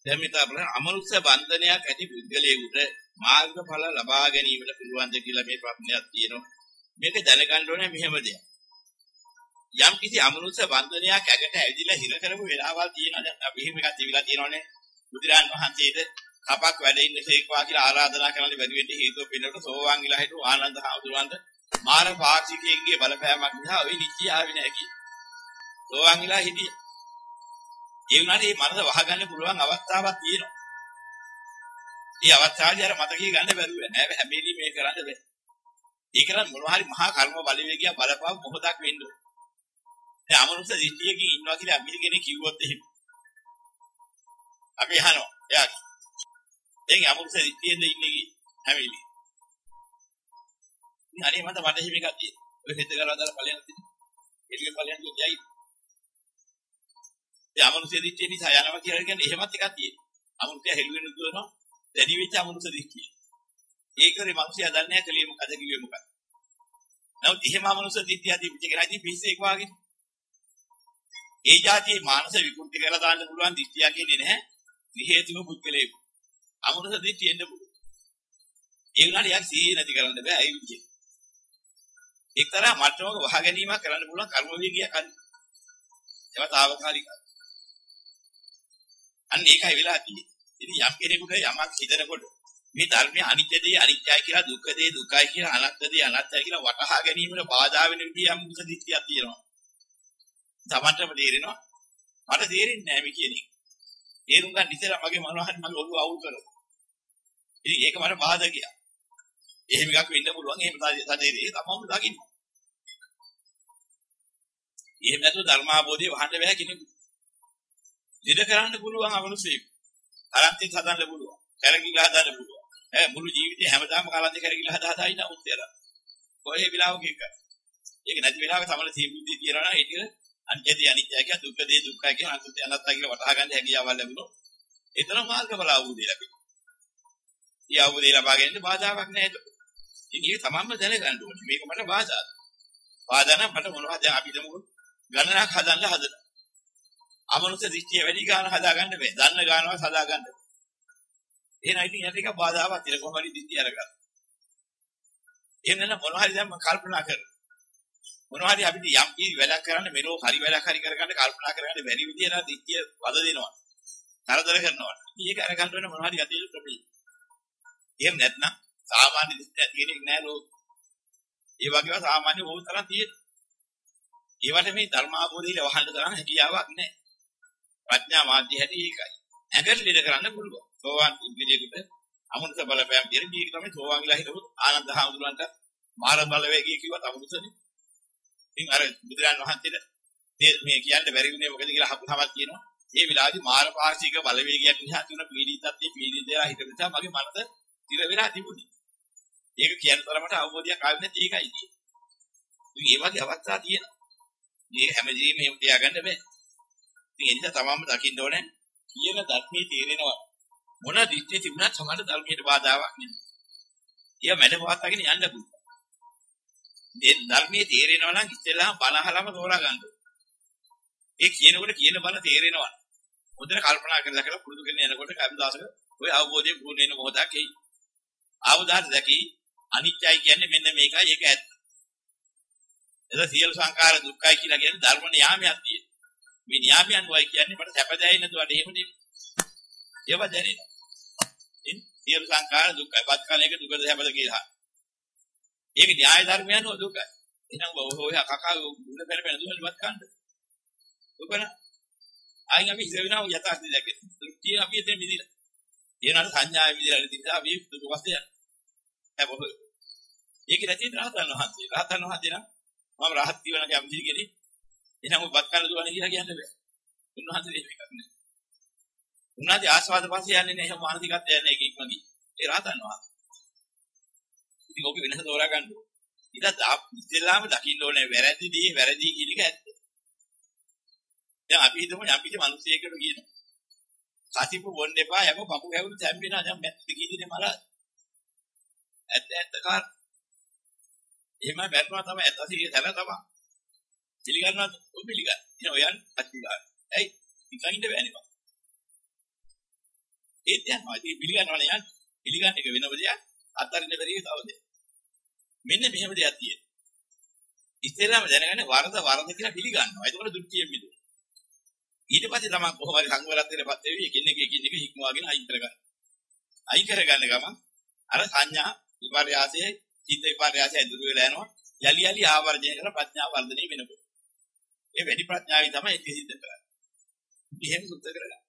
දැන් මෙතන බලන්න අමනුෂ්‍ය බන්ධනයක් ඇති පුද්ගලයෙකුට මාර්ගඵල ලබා ගැනීමට පුළුවන්ද කියලා මේ ප්‍රශ්නයක් තියෙනවා. මේක දැනගන්න ඕනේ මෙහෙම දෙයක්. යම් කිසි අමනුෂ්‍ය බන්ධනයක් ඇකට ඇවිදලා හිර කරපු වෙලාවල් තියෙනවා. දැන් අපි එහෙම එකක් තිබිලා තියෙනවනේ. බුදුරජාන් වහන්සේට කපක් වැඩ ඉන්න සේක්වා කියලා ආරාධනා කරන්න බැරි වෙන්නේ හේතුව පිළිවෙලට සෝවාන් විලා හිටු ආනන්ද හාමුදුරුවන්ට මාර පාක්ෂිකයෙක්ගේ බලපෑමක් නිසා ওই නිත්‍ය ආවේ නැහැ කි. සෝවාන් විලා හිටිය. ඒ වුණාට මේ මනස වහගන්න පුළුවන් අවස්ථාවක් තියෙනවා. මේ අවස්ථාවේදී අර මතකයේ ගන්න බැරුව නෑ හැමෙලි මේ කරන්න බෑ. ඒක නම් මොනවා හරි මහා කර්ම බලවේගය බලපාව මොහොතක් වෙන්න ඕනේ. දැන් අමනුෂ්‍ය දිට්ඨියකින් ඉන්නවා කියලා අපි කෙනෙක් කිව්වොත් එහෙම. අපි අහනවා. එයා එංග අමනුෂ්‍ය දිට්ඨියෙන්ද ඉන්නේ හැමෙලි. ඉතින් හරි මට එහෙම එකක් තියෙනවා. ඔය හෙද්ද කරලා දාලා ඵලයන් තියෙනවා. ඒක ඵලයන් කියයි. ඒ අමනුෂ්‍ය දිට්ඨිය නිසා යනවා කියලා කියන්නේ එහෙමත් එකක් තියෙනවා. අමනුෂ්‍ය හෙළුවෙන දුවනවා දැඩි වෙච්ච අමනුෂ්‍ය දිට්ඨිය. ඒකේ මිනිස්සයා දන්නේ නැහැ කලිය මොකද කිව්වේ මොකද. නමුත් එහෙම අමනුෂ්‍ය දිට්ඨිය තිබිච්ච කෙනාදී පිස්සෙක් වාගේ. ඒ જાතියේ මානස විකෘති කරලා දාන්න පුළුවන් දිට්ඨියක් ඉන්නේ නැහැ. විහෙතුම පුද්ගලයෙක්. අමනුෂ්‍ය දිට්ඨිය එන්න පුළුවන්. ඒ වුණාට යක් සීය නැති කරන්න බෑ ඒ විදිහට. එක්තරා මට්ටමක වහ ගැනීමක් කරන්න පුළුවන් කර්ම වේගයක් අන්න. ඒවා తాවකාලිකයි. අන්න ඒකයි වෙලා තියෙන්නේ. ඉතින් යම් කෙනෙකුට යමක් හිතනකොට මේ ධර්මයේ අනිත්‍ය දේ අනිත්‍යයි කියලා දුක්ඛ දේ දුකයි කියලා අනාත්ම දේ අනාත්මයි කියලා වටහා ගැනීමට බාධා වෙන විදිහ යම් මුසදිත්‍යයක් තියෙනවා. සමන්තරම තේරෙනවා. මට තේරෙන්නේ නැහැ මේ කියන්නේ. තේරුම් ගන්න ඉතලා මගේ මනෝහරි මගේ ඔළුව අවුල් කරනවා. ඉතින් ඒක මට බාධකයක්. එහෙම එකක් වෙන්න පුළුවන්. එහෙම සදේදී තමම දකින්න. එහෙම නැතුව ධර්මාභෝධය වහන්න බෑ කෙනෙකුට. ඉද කරන්න පුළුවන් අමනුෂ්‍යෙක්. අරන්තිත් හදන්න පුළුවන්. කරගිලා හදන්න පුළුවන්. මුළු ජීවිතේ හැමදාම කලන්තේ කරගිලා හදා ඉන්න උත්තර. කොහේ විලාවක එක. ඒක නැති වෙලාවක තමයි සීබුද්ධිය තියනවා නම් ඒක අනිත්‍යදී අනිත්‍යයි කියලා දුක්ඛ දේ දුක්ඛයි කියලා අනිත්‍ය අනාත්මයි කියලා වටහා ගන්න හැකියාවල් ලැබුණොත් ඒතර මාර්ගඵල අවබෝධය ලැබෙනවා. ඒ අවබෝධය ලබා ගැනීමට බාධාවක් නැහැ ඒක. ඉතින් ඒක තමන්ම දැනගන්න ඕනේ. මේක මට බාධාවක්. බාධා නම් මට මොනවද දැන් අපි හිතමු ගණනක් හදන්න හදනවා. අමනුෂ්‍ය දිට්ඨිය වැඩි ගාන හදා ගන්න බෑ. දන්න ගානවත් හදා ගන්න බෑ. එහෙනම් ඉතින් යට එක බාධාවක් තියෙන කොහොම හරි දිට්ඨිය අරගන්න. එහෙම නැත්නම් මොනවා හරි දැන් මම කල්පනා කරනවා. මොනවා හරි අපිට යම් කී වැඩක් කරන්න මෙලෝ හරි වැඩක් හරි කරගන්න කල්පනා කරගන්න බැරි විදියට දිට්ඨිය වද දෙනවා. තරදර කරනවා. මේක අරගන්න වෙන මොනවා හරි යතිල ප්‍රොබ්ලම්. එහෙම නැත්නම් සාමාන්‍ය දිට්ඨිය තියෙන්නේ නැහැ ලෝක. ඒ වගේම සාමාන්‍ය ඕන තරම් තියෙනවා. ඒවට මේ ධර්මාභෝධිල වහන්න තරම් හැකියාවක් නැහැ. ප්‍රඥා මාධ්‍ය හැටි ඒකයි. ඇඟට ලීඩ කරන්න පුළුවන්. සෝවාන් පුද්ගලයෙකුට අමනුෂ්‍ය බලපෑම් දෙන දීක තමයි සෝවාන් විලා හිටපොත් ආනන්ද හාමුදුරන්ට මාර බලවේගය කිව්වත් අමනුෂ්‍යනේ. ඉතින් අර බුදුරන් වහන්සේට මේ කියන්න බැරි වුණේ මොකද කියලා අහපුවාමත් කියනවා. මේ විලාදී මාර පාර්ශික බලවේගයක් නිසා තුන පීඩිතත්වයේ පීඩිතයලා හිටපු නිසා මගේ මනස ඉර වෙලා තිබුණේ. ඒක කියන තරමට අවබෝධයක් ආවෙ නැති ඒකයි තියෙන්නේ. ඉතින් ඒ වගේ අවස්ථා තියෙනවා. මේ හැමදේම එහෙම තියාගන්න බෑ. ඉතින් ඒ නිසා තමන්ම දකින්න ඕනේ කියන ධර්මයේ තේරෙනවා. මොන දිට්ඨිය තිබුණත් සමාන ධර්මයට බාධාවක් නෙමෙයි. ඒක මැඩපවත්වාගෙන යන්න පුළුවන්. මේ ධර්මයේ තේරෙනවා නම් ඉස්සෙල්ලාම බණ අහලම තෝරා ගන්න ඕනේ. ඒ කියනකොට කියන බණ තේරෙනවා. හොඳට කල්පනා කරලා කියලා පුරුදු කරගෙන යනකොට කවදාසක ඔය අවබෝධය පුරුදු වෙන මොහොතක් එයි. ආවදාට දැකි අනිත්‍යයි කියන්නේ මෙන්න මේකයි ඒක ඇත්ත. එතන සියලු සංඛාර දුක්ඛයි කියලා කියන්නේ ධර්ම න්‍යාමයක් තියෙනවා. මේ න්‍යාමයන් වයි කියන්නේ මට සැපදැයි නැතුවට එහෙම නෙමෙයි. ඒව දැනෙනවා. සියලු සංඛාර දුක්ඛයි. පත් කාලයක දුකද සැපද කියලා. ඒක න්‍යාය ධර්මයන් නෝ දුකයි. එහෙනම් ඔය කකා මුල පෙරපෙන දුවලිවත් ගන්න. දුකන ආයින් අපි ඉස්සර වෙනවා යථාර්ථය දැක්කේ. දෘෂ්ටිය අපි එතන මිදිලා. ඒනට සංඥාය මිදිලා ඉතින් අපි දුක වස්තය. හැබැයි ඒක නැති රහතන් වහන්සේ. රහතන් වහන්සේ නම් මම රහත් ජීවන කැමති කෙනෙක්. එහෙනම් ඔය බත් කන දුවන කියලා කියන්න බෑ. උන්වහන්සේ මේක කරන්නේ. උන්වහන්සේ ආස්වාද පස්සේ යන්නේ නැහැ. එහෙනම් මානසිකත්වය යන්නේ ඒක ඉක්මනදී. ඒ රහතන් වහන්සේ. ඉතින් ඔබ වෙනස තෝරා ගන්න ඕනේ. ඊට ඉස්සෙල්ලාම දකින්න ඕනේ වැරදිදී වැරදි කියන එක ඇත්ත. දැන් අපි හිතමු යම් කිසි මිනිසෙකුට කියනවා. සතිපු බොන්න එපා යම කපු හැවුරු තැම්බෙනවා දැන් මැත් කීදිනේ මල. ඇත්ත කාර. එහෙම බැලුවා තමයි ඇත්ත සිහිය තැන තමයි. පිළිගන්නවා ඔය පිළිගන්න. ඉතින් ඔයන් අත්විඳා. ඇයි? නිකන් ඉන්න බෑනේ බං. ඒත් යනවා. ඉතින් පිළිගන්නවනේ යන්නේ. පිළිගන්න එක වෙනම දෙයක්. අත්හරින්න බැරි එක තව දෙයක්. මෙන්න මෙහෙම දෙයක් තියෙනවා. ඉස්සෙල්ලාම දැනගන්න වරද කියලා පිළිගන්නවා. ඒකවල දෘෂ්ටියෙන් මිදුණා. ඊට පස්සේ තමයි කොහොම හරි සංවරත්වයටපත් වෙවි එකින් එක හික්මවාගෙන අයින් කරගන්න. අයින් කරගන්න ගමන් අර සංඥා විපර්යාසයේ චිත්ත විපර්යාසය දුර වෙලා යනවා. යලි ආවර්ජනය කරන ප්‍රඥාව වර්ධනය වෙනකොට. ඒ වැඩි ප්‍රඥාවයි තමයි ඒක සිද්ධ කරන්නේ. එහෙම සුද්ධ කරගන්න.